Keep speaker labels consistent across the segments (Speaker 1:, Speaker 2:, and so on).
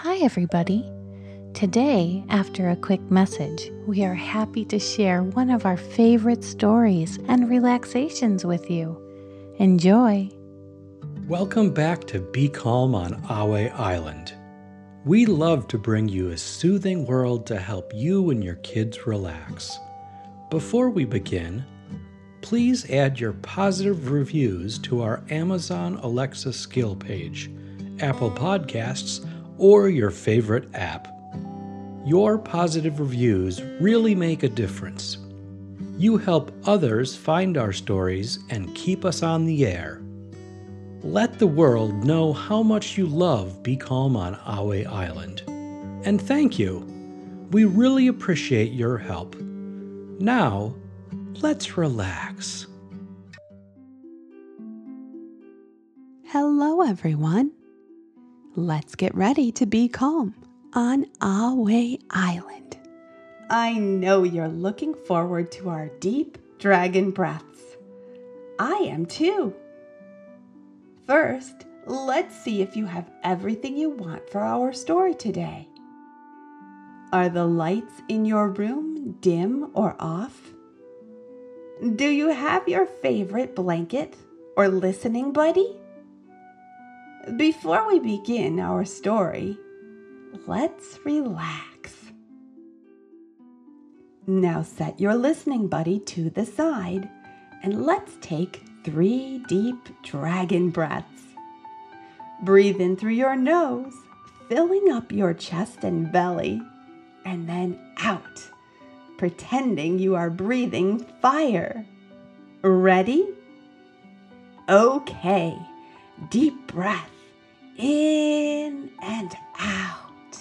Speaker 1: Hi, everybody. Today, after a quick message, we are happy to share one of our favorite stories and relaxations with you. Enjoy.
Speaker 2: Welcome back to Be Calm on Awe Island. We love to bring you a soothing world to help you and your kids relax. Before we begin, please add your positive reviews to our Amazon Alexa skill page, Apple Podcasts, or your favorite app. Your positive reviews really make a difference. You help others find our stories and keep us on the air. Let the world know how much you love Be Calm on Awe Island. And thank you. We really appreciate your help. Now, let's relax.
Speaker 3: Hello, everyone. Let's get ready to be calm on Awe Island. I know you're looking forward to our deep dragon breaths. I am too. First, let's see if you have everything you want for our story today. Are the lights in your room dim or off? Do you have your favorite blanket or listening buddy? Before we begin our story, let's relax. Now set your listening buddy to the side and let's take 3 deep dragon breaths. Breathe in through your nose, filling up your chest and belly, and then out, pretending you are breathing fire. Ready? Okay, deep breath. In and out.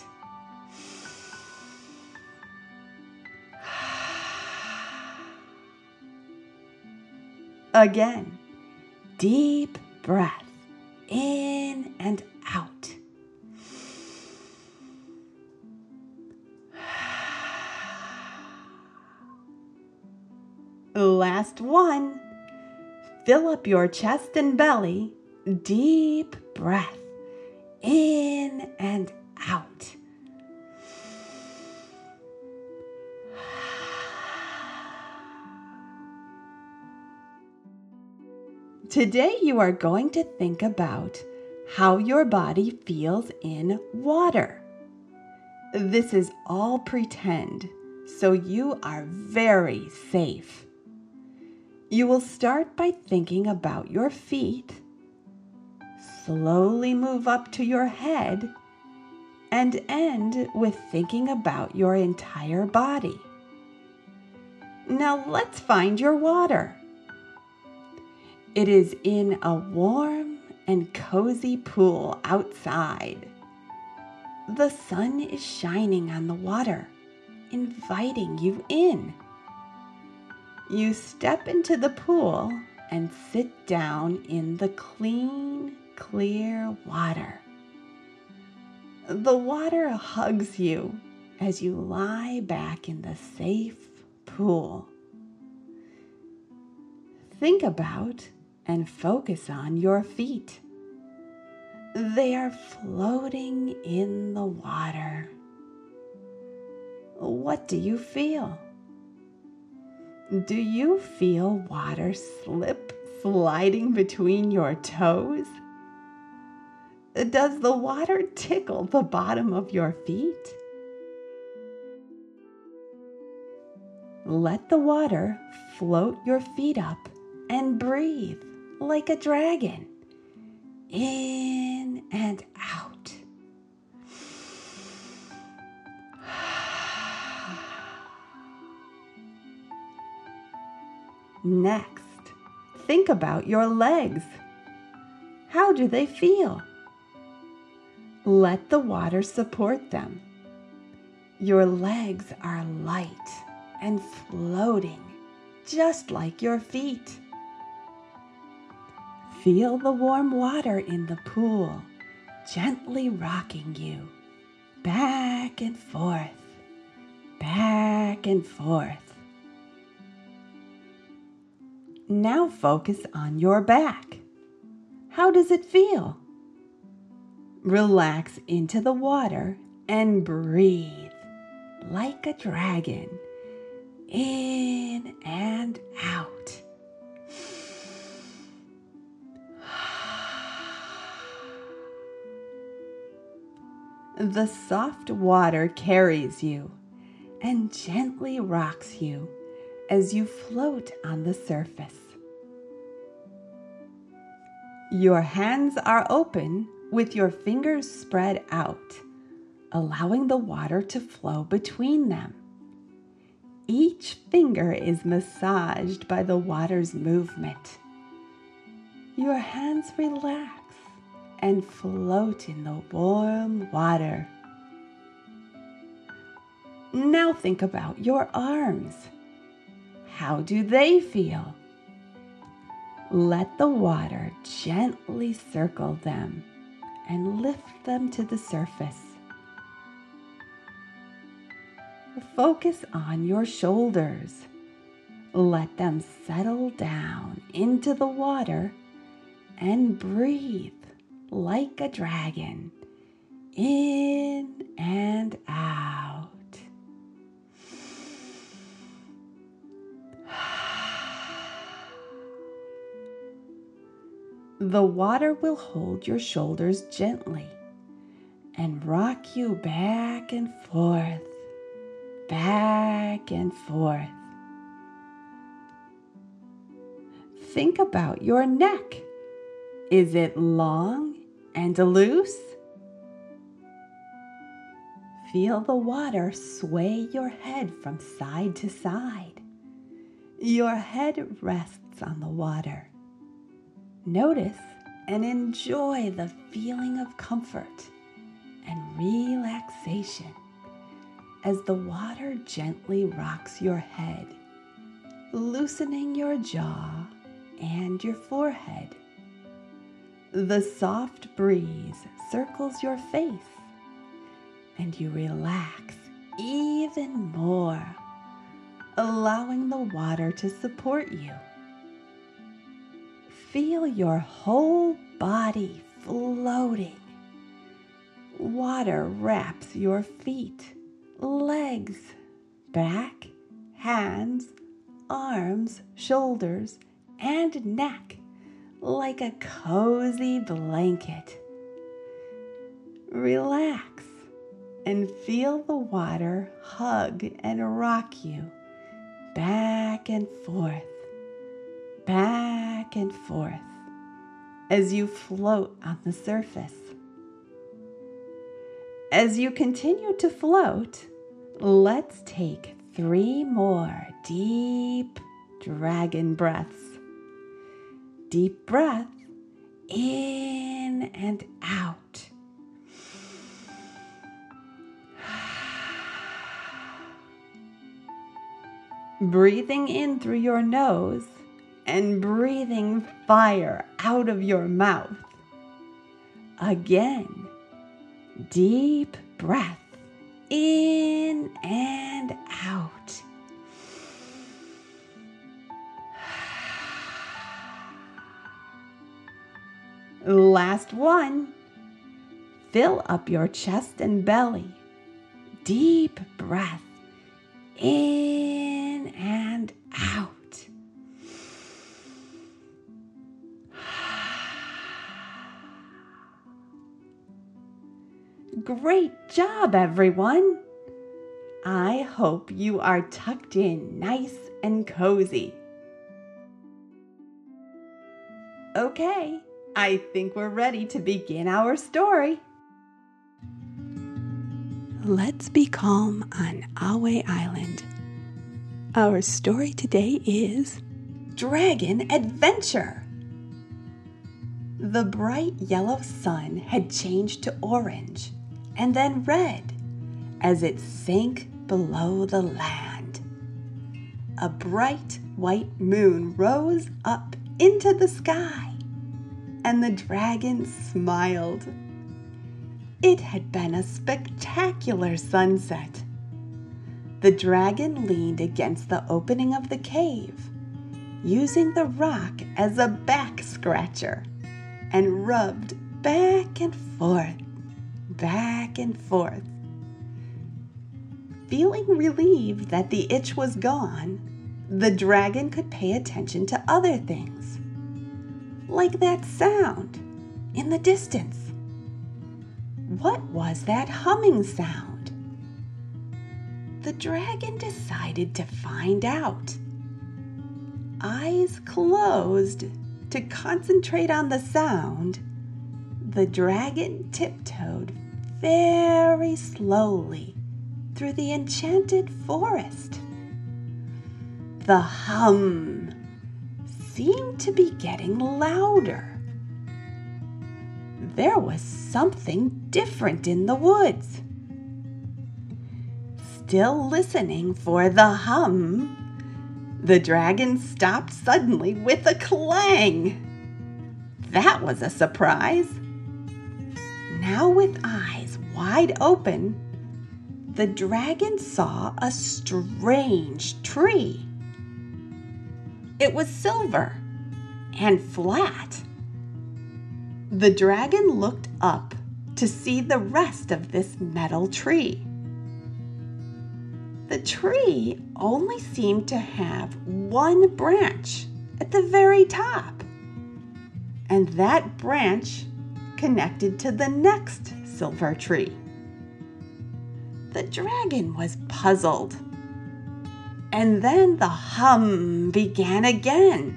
Speaker 3: Again, deep breath. In and out. Last one. Fill up your chest and belly. Deep breath. In and out. Today you are going to think about how your body feels in water. This is all pretend, so you are very safe. You will start by thinking about your feet. Slowly move up to your head and end with thinking about your entire body. Now let's find your water. It is in a warm and cozy pool outside. The sun is shining on the water, inviting you in. You step into the pool and sit down in the clean, clear water. The water hugs you as you lie back in the safe pool. Think about and focus on your feet. They are floating in the water. What do you feel? Do you feel water sliding between your toes? Does the water tickle the bottom of your feet? Let the water float your feet up and breathe like a dragon. In and out. Next, think about your legs. How do they feel? Let the water support them. Your legs are light and floating, just like your feet. Feel the warm water in the pool, gently rocking you back and forth, back and forth. Now focus on your back. How does it feel? Relax into the water and breathe like a dragon, in and out. The soft water carries you and gently rocks you as you float on the surface. Your hands are open with your fingers spread out, allowing the water to flow between them. Each finger is massaged by the water's movement. Your hands relax and float in the warm water. Now think about your arms. How do they feel? Let the water gently circle them and lift them to the surface. Focus on your shoulders. Let them settle down into the water and breathe like a dragon, in and out. The water will hold your shoulders gently and rock you back and forth, back and forth. Think about your neck. Is it long and loose? Feel the water sway your head from side to side. Your head rests on the water. Notice and enjoy the feeling of comfort and relaxation as the water gently rocks your head, loosening your jaw and your forehead. The soft breeze circles your face, and you relax even more, allowing the water to support you. Feel your whole body floating. Water wraps your feet, legs, back, hands, arms, shoulders, and neck like a cozy blanket. Relax and feel the water hug and rock you back and forth as you float on the surface. As you continue to float, let's take 3 more deep dragon breaths. Deep breath in and out. Breathing in through your nose and breathing fire out of your mouth. Again, deep breath in and out. Last one. Fill up your chest and belly. Deep breath in and out. Great job, everyone. I hope you are tucked in nice and cozy. Okay, I think we're ready to begin our story. Let's be calm on Ahway Island. Our story today is Dragon Adventure. The bright yellow sun had changed to orange and then red as it sank below the land. A bright white moon rose up into the sky, and the dragon smiled. It had been a spectacular sunset. The dragon leaned against the opening of the cave, using the rock as a back scratcher, and rubbed back and forth back and forth. Feeling relieved that the itch was gone, the dragon could pay attention to other things, like that sound in the distance. What was that humming sound? The dragon decided to find out. Eyes closed to concentrate on the sound, the dragon tiptoed very slowly through the enchanted forest. The hum seemed to be getting louder. There was something different in the woods. Still listening for the hum, the dragon stopped suddenly with a clang. That was a surprise. Now with eyes wide open, the dragon saw a strange tree. It was silver and flat. The dragon looked up to see the rest of this metal tree. The tree only seemed to have one branch at the very top, and that branch connected to the next silver tree. The dragon was puzzled, and then the hum began again.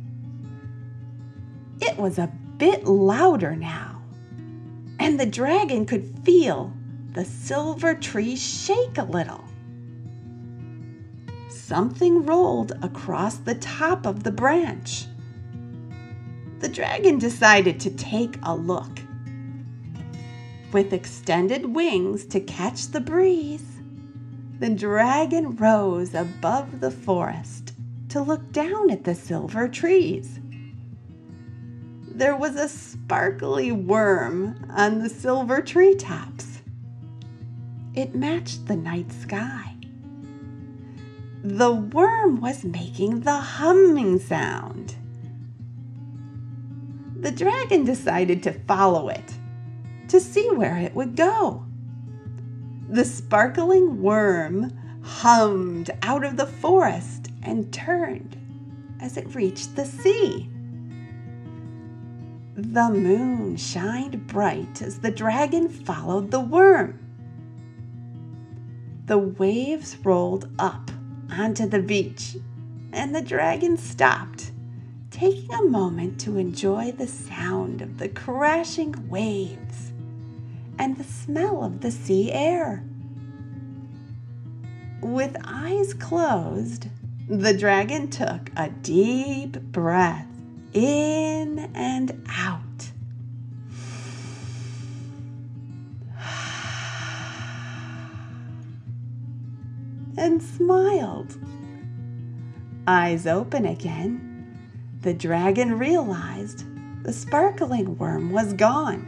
Speaker 3: It was a bit louder now, and the dragon could feel the silver tree shake a little. Something rolled across the top of the branch. The dragon decided to take a look. With extended wings to catch the breeze, the dragon rose above the forest to look down at the silver trees. There was a sparkly worm on the silver treetops. It matched the night sky. The worm was making the humming sound. The dragon decided to follow it to see where it would go. The sparkling worm hummed out of the forest and turned as it reached the sea. The moon shined bright as the dragon followed the worm. The waves rolled up onto the beach, and the dragon stopped, taking a moment to enjoy the sound of the crashing waves and the smell of the sea air. With eyes closed, the dragon took a deep breath in and out. And smiled. Eyes open again, the dragon realized the sparkling worm was gone.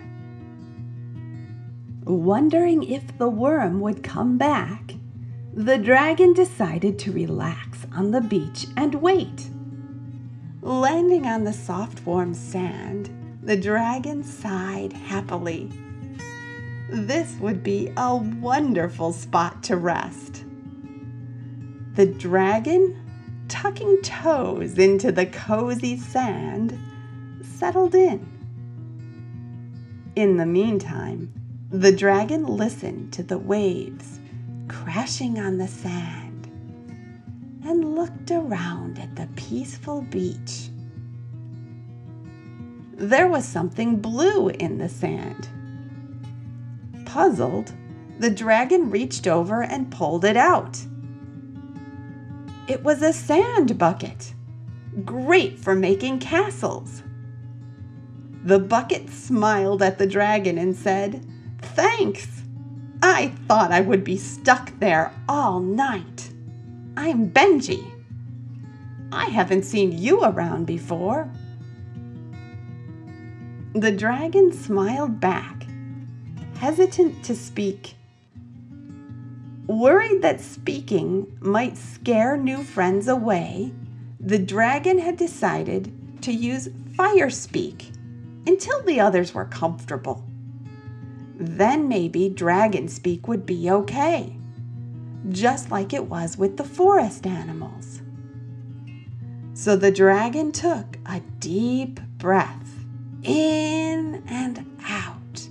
Speaker 3: Wondering if the worm would come back, the dragon decided to relax on the beach and wait. Landing on the soft, warm sand, the dragon sighed happily. This would be a wonderful spot to rest. The dragon, tucking toes into the cozy sand, settled in. In the meantime, the dragon listened to the waves crashing on the sand and looked around at the peaceful beach. There was something blue in the sand. Puzzled, the dragon reached over and pulled it out. It was a sand bucket, great for making castles. The bucket smiled at the dragon and said, "Thanks. I thought I would be stuck there all night. I'm Benji. I haven't seen you around before." The dragon smiled back, hesitant to speak. Worried that speaking might scare new friends away, the dragon had decided to use fire speak until the others were comfortable. Then maybe dragon speak would be okay, just like it was with the forest animals. So the dragon took a deep breath in and out.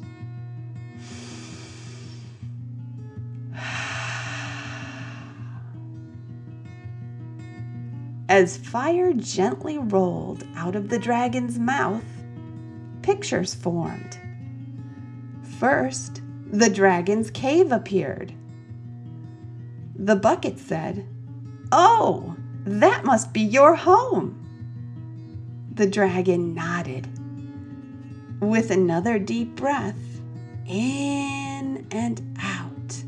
Speaker 3: As fire gently rolled out of the dragon's mouth, pictures formed. First, the dragon's cave appeared. The bucket said, "Oh, that must be your home." The dragon nodded. With another deep breath, in and out.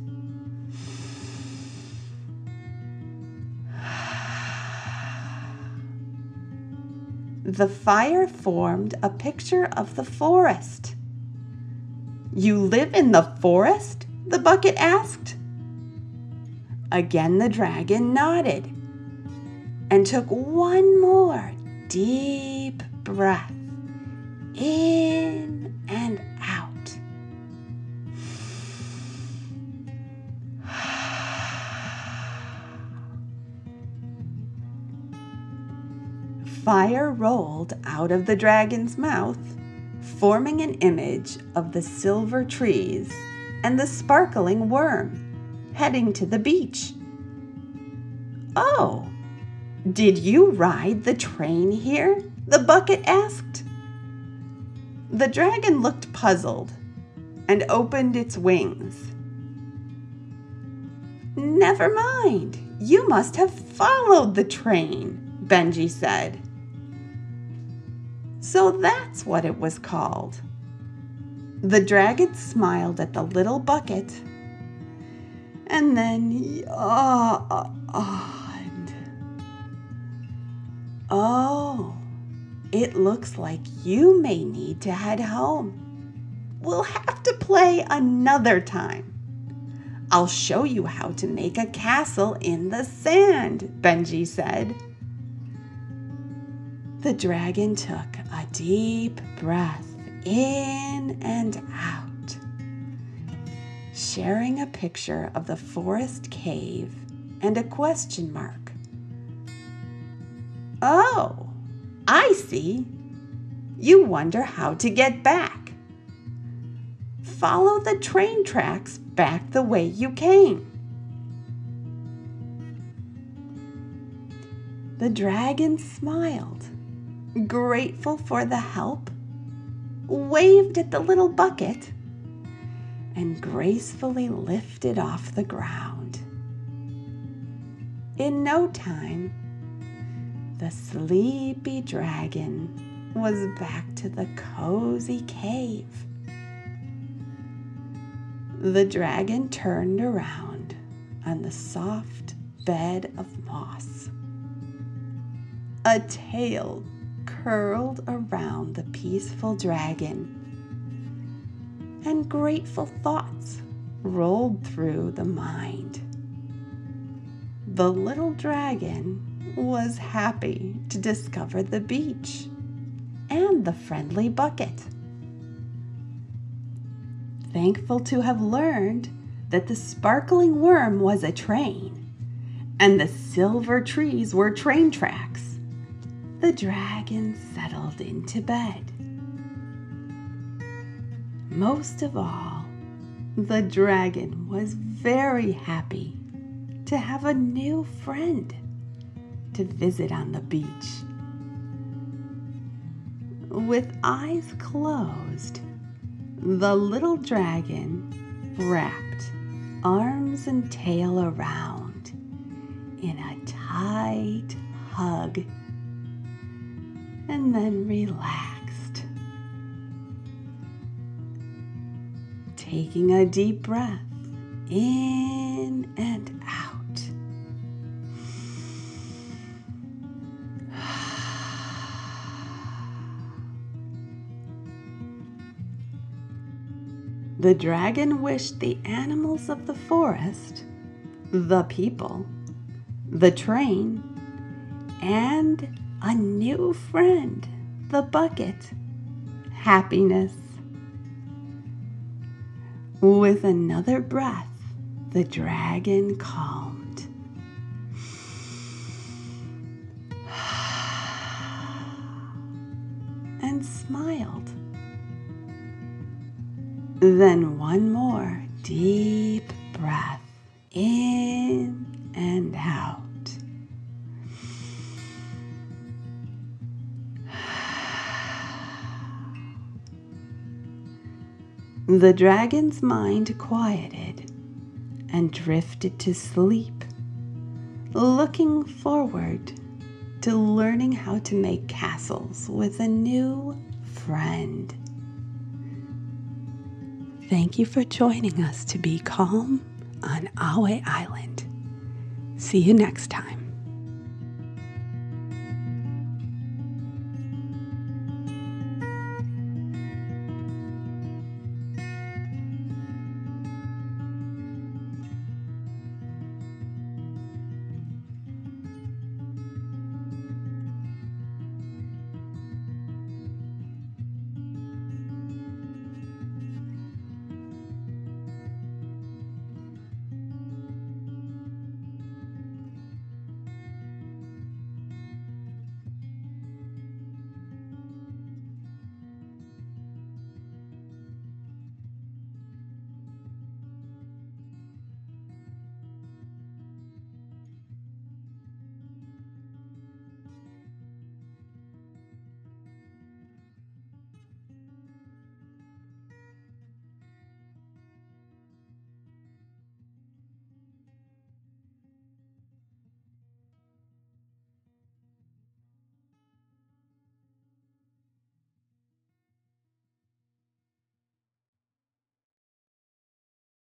Speaker 3: The fire formed a picture of the forest. "You live in the forest?" the bucket asked. Again the dragon nodded and took one more deep breath in and out. Fire rolled out of the dragon's mouth, forming an image of the silver trees and the sparkling worm heading to the beach. "Oh, did you ride the train here?" the bucket asked. The dragon looked puzzled and opened its wings. "Never mind, you must have followed the train," Benji said. So that's what it was called. The dragon smiled at the little bucket and then yawned. "Oh, it looks like you may need to head home. We'll have to play another time. I'll show you how to make a castle in the sand," Benji said. The dragon took a deep breath in and out, sharing a picture of the forest cave and a question mark. "Oh, I see. You wonder how to get back. Follow the train tracks back the way you came." The dragon smiled, grateful for the help, waved at the little bucket, and gracefully lifted off the ground. In no time, the sleepy dragon was back to the cozy cave. The dragon turned around on the soft bed of moss. A tail curled around the peaceful dragon, and grateful thoughts rolled through the mind. The little dragon was happy to discover the beach and the friendly bucket. Thankful to have learned that the sparkling worm was a train and the silver trees were train tracks, the dragon settled into bed. Most of all, the dragon was very happy to have a new friend to visit on the beach. With eyes closed, the little dragon wrapped arms and tail around in a tight hug and then relaxed, taking a deep breath in and out. The dragon wished the animals of the forest, the people, the train, and a new friend, the bucket, happiness. With another breath, the dragon calmed. And smiled. Then one more deep breath in and out. The dragon's mind quieted and drifted to sleep, looking forward to learning how to make castles with a new friend. Thank you for joining us to be calm on Ahway Island. See you next time.